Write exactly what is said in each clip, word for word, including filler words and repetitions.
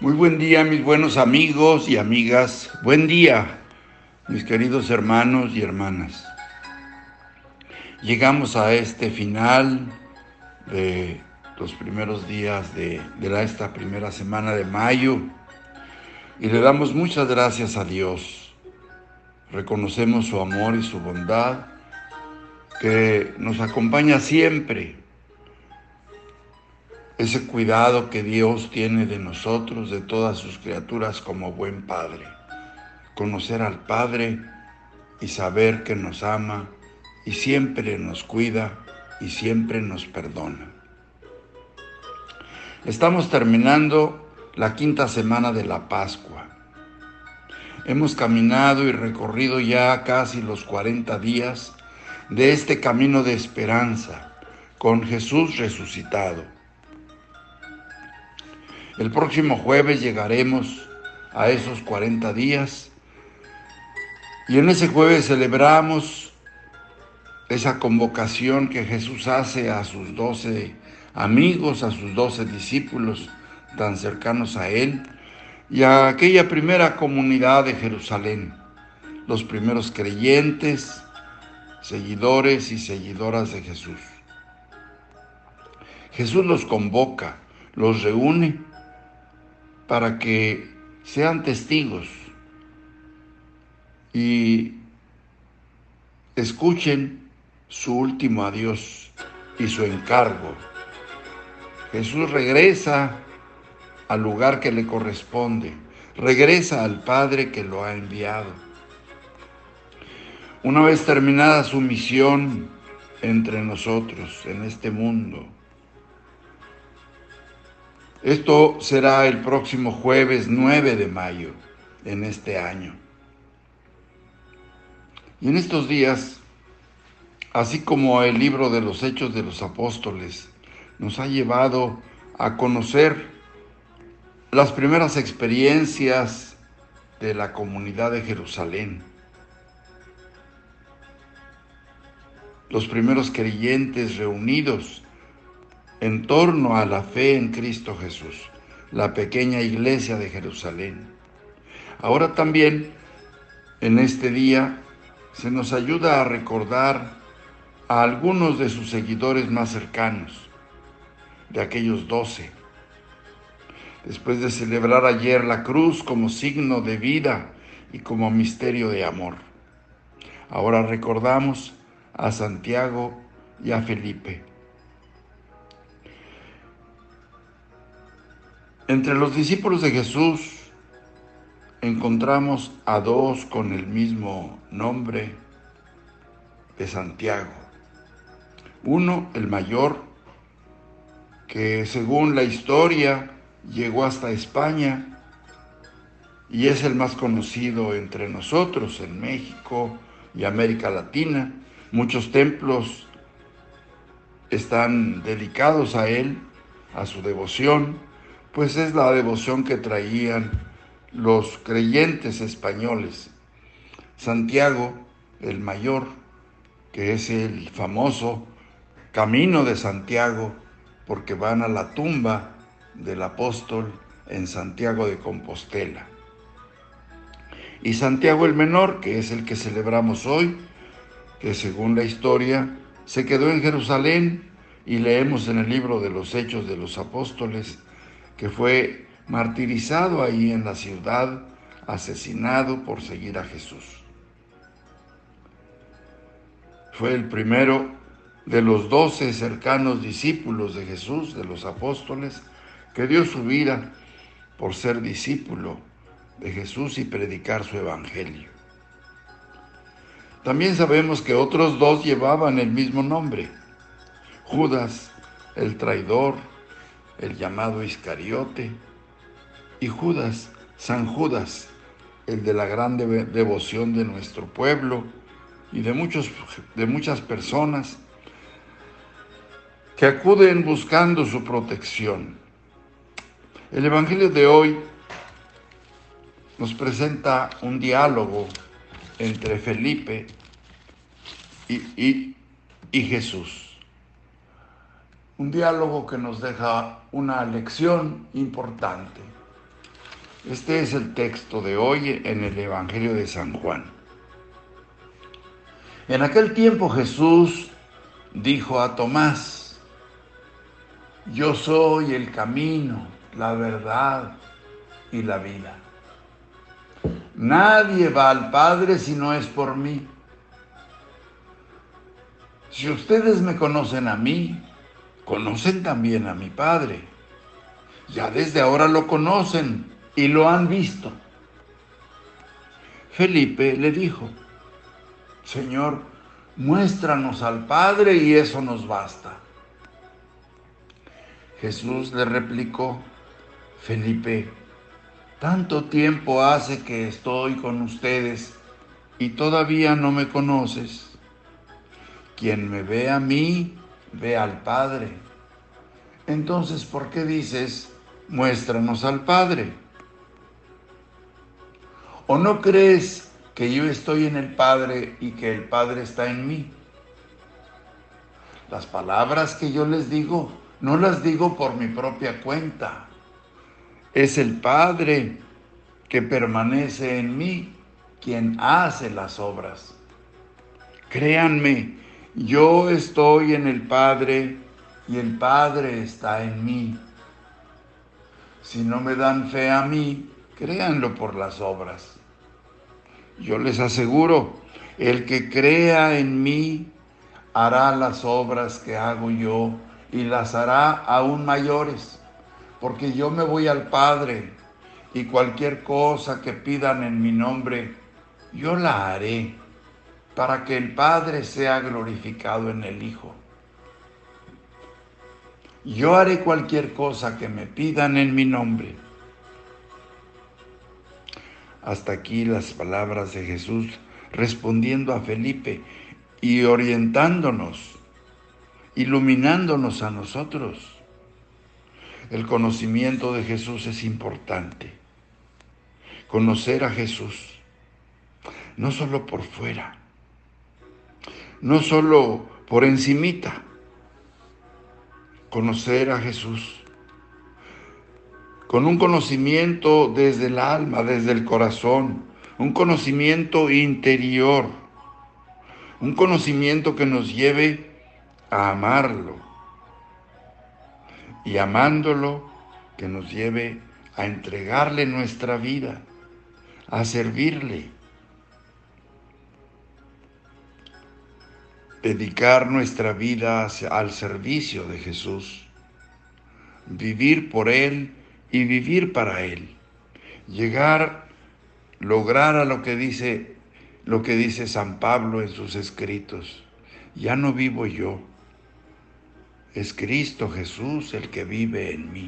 Muy buen día, mis buenos amigos y amigas. Buen día, mis queridos hermanos y hermanas. Llegamos a este final de los primeros días de, de esta primera semana de mayo y le damos muchas gracias a Dios. Reconocemos su amor y su bondad que nos acompaña siempre. Ese cuidado que Dios tiene de nosotros, de todas sus criaturas como buen Padre. Conocer al Padre y saber que nos ama y siempre nos cuida y siempre nos perdona. Estamos terminando la quinta semana de la Pascua. Hemos caminado y recorrido ya casi los cuarenta días de este camino de esperanza con Jesús resucitado. El próximo jueves llegaremos a esos cuarenta días y en ese jueves celebramos esa convocación que Jesús hace a sus doce amigos, a sus doce discípulos tan cercanos a Él y a aquella primera comunidad de Jerusalén, los primeros creyentes, seguidores y seguidoras de Jesús. Jesús los convoca, los reúne para que sean testigos y escuchen su último adiós y su encargo. Jesús regresa al lugar que le corresponde, regresa al Padre que lo ha enviado. Una vez terminada su misión entre nosotros en este mundo, esto será el próximo jueves nueve de mayo en este año. Y en estos días, así como el libro de los Hechos de los Apóstoles nos ha llevado a conocer las primeras experiencias de la comunidad de Jerusalén, los primeros creyentes reunidos en torno a la fe en Cristo Jesús, la pequeña iglesia de Jerusalén. Ahora también, en este día, se nos ayuda a recordar a algunos de sus seguidores más cercanos, de aquellos doce. Después de celebrar ayer la cruz como signo de vida y como misterio de amor, ahora recordamos a Santiago y a Felipe. Entre los discípulos de Jesús encontramos a dos con el mismo nombre de Santiago. Uno, el mayor, que según la historia llegó hasta España y es el más conocido entre nosotros en México y América Latina. Muchos templos están dedicados a él, a su devoción, pues es la devoción que traían los creyentes españoles. Santiago, el mayor, que es el famoso Camino de Santiago, porque van a la tumba del apóstol en Santiago de Compostela. Y Santiago el menor, que es el que celebramos hoy, que según la historia se quedó en Jerusalén y leemos en el libro de los Hechos de los Apóstoles que fue martirizado ahí en la ciudad, asesinado por seguir a Jesús. Fue el primero de los doce cercanos discípulos de Jesús, de los apóstoles, que dio su vida por ser discípulo de Jesús y predicar su evangelio. También sabemos que otros dos llevaban el mismo nombre: Judas, el traidor, el llamado Iscariote, y Judas, San Judas, el de la gran devoción de nuestro pueblo y de, muchos, de muchas personas que acuden buscando su protección. El Evangelio de hoy nos presenta un diálogo entre Felipe y, y, y Jesús. Un diálogo que nos deja una lección importante. Este es el texto de hoy en el Evangelio de San Juan. En aquel tiempo Jesús dijo a Tomás: yo soy el camino, la verdad y la vida. Nadie va al Padre si no es por mí. Si ustedes me conocen a mí, conocen también a mi Padre. Ya desde ahora lo conocen y lo han visto. Felipe le dijo: Señor, muéstranos al Padre y eso nos basta. Jesús le replicó: Felipe, tanto tiempo hace que estoy con ustedes y todavía no me conoces. Quien me ve a mí, ve al Padre. Entonces, ¿por qué dices, muéstranos al Padre? ¿O no crees que yo estoy en el Padre y que el Padre está en mí? Las palabras que yo les digo, no las digo por mi propia cuenta. Es el Padre que permanece en mí quien hace las obras. Créanme, yo estoy en el Padre y el Padre está en mí. Si no me dan fe a mí, créanlo por las obras. Yo les aseguro, el que crea en mí hará las obras que hago yo y las hará aún mayores, porque yo me voy al Padre y cualquier cosa que pidan en mi nombre, yo la haré, para que el Padre sea glorificado en el Hijo. Yo haré cualquier cosa que me pidan en mi nombre. Hasta aquí las palabras de Jesús respondiendo a Felipe y orientándonos, iluminándonos a nosotros. El conocimiento de Jesús es importante. Conocer a Jesús, no solo por fuera, no solo por encimita. Conocer a Jesús con un conocimiento desde el alma, desde el corazón, un conocimiento interior, un conocimiento que nos lleve a amarlo y amándolo que nos lleve a entregarle nuestra vida, a servirle, dedicar nuestra vida al servicio de Jesús, vivir por Él y vivir para Él, llegar, lograr a lo que dice, lo que dice San Pablo en sus escritos: ya no vivo yo, es Cristo Jesús el que vive en mí.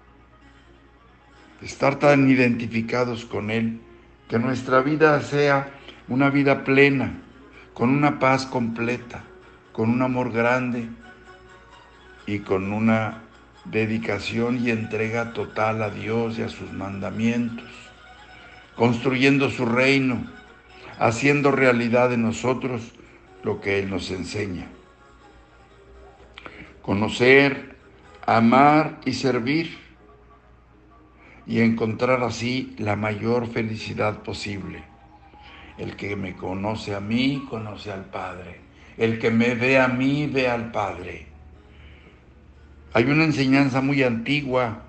Estar tan identificados con Él, que nuestra vida sea una vida plena, con una paz completa, con un amor grande y con una dedicación y entrega total a Dios y a sus mandamientos, construyendo su reino, haciendo realidad en nosotros lo que Él nos enseña. Conocer, amar y servir, y encontrar así la mayor felicidad posible. El que me conoce a mí, conoce al Padre. El que me ve a mí, ve al Padre. Hay una enseñanza muy antigua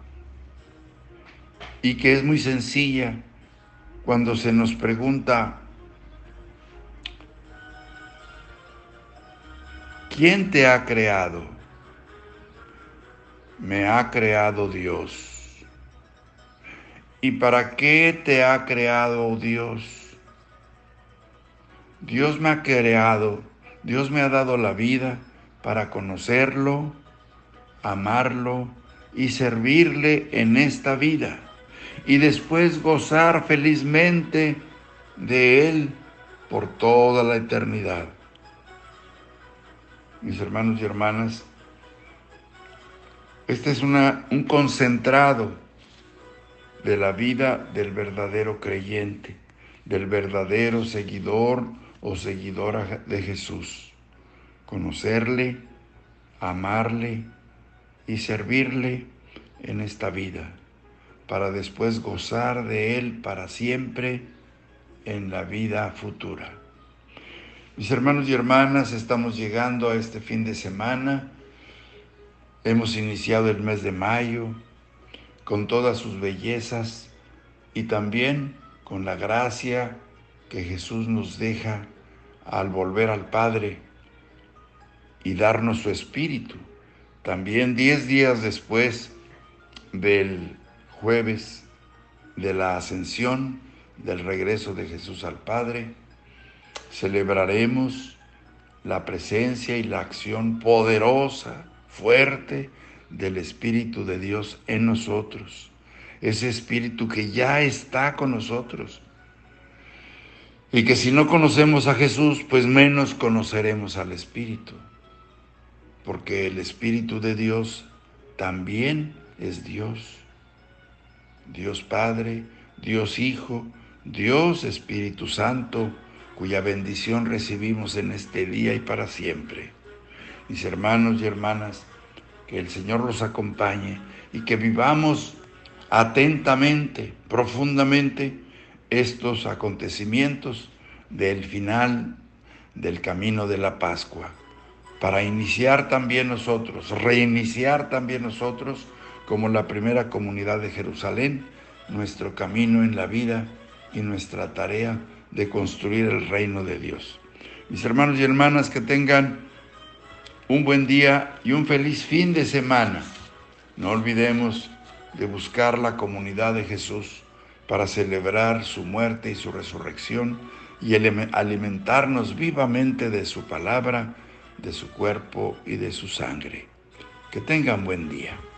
y que es muy sencilla cuando se nos pregunta: ¿quién te ha creado? Me ha creado Dios. ¿Y para qué te ha creado Dios? Dios me ha creado, Dios me ha dado la vida para conocerlo, amarlo y servirle en esta vida, y después gozar felizmente de Él por toda la eternidad. Mis hermanos y hermanas, este es una, un concentrado de la vida del verdadero creyente, del verdadero seguidor o seguidora de Jesús. Conocerle, amarle y servirle en esta vida, para después gozar de Él para siempre en la vida futura. Mis hermanos y hermanas, estamos llegando a este fin de semana. Hemos iniciado el mes de mayo con todas sus bellezas y también con la gracia que Jesús nos deja al volver al Padre y darnos su Espíritu. También diez días después del jueves de la Ascensión, del regreso de Jesús al Padre, celebraremos la presencia y la acción poderosa, fuerte del Espíritu de Dios en nosotros. Ese Espíritu que ya está con nosotros. Y que si no conocemos a Jesús, pues menos conoceremos al Espíritu. Porque el Espíritu de Dios también es Dios. Dios Padre, Dios Hijo, Dios Espíritu Santo, cuya bendición recibimos en este día y para siempre. Mis hermanos y hermanas, que el Señor los acompañe y que vivamos atentamente, profundamente, estos acontecimientos del final del camino de la Pascua, para iniciar también nosotros, reiniciar también nosotros, como la primera comunidad de Jerusalén, nuestro camino en la vida y nuestra tarea de construir el reino de Dios. Mis hermanos y hermanas, que tengan un buen día y un feliz fin de semana. No olvidemos de buscar la comunidad de Jesús para celebrar su muerte y su resurrección y alimentarnos vivamente de su palabra, de su cuerpo y de su sangre. Que tengan buen día.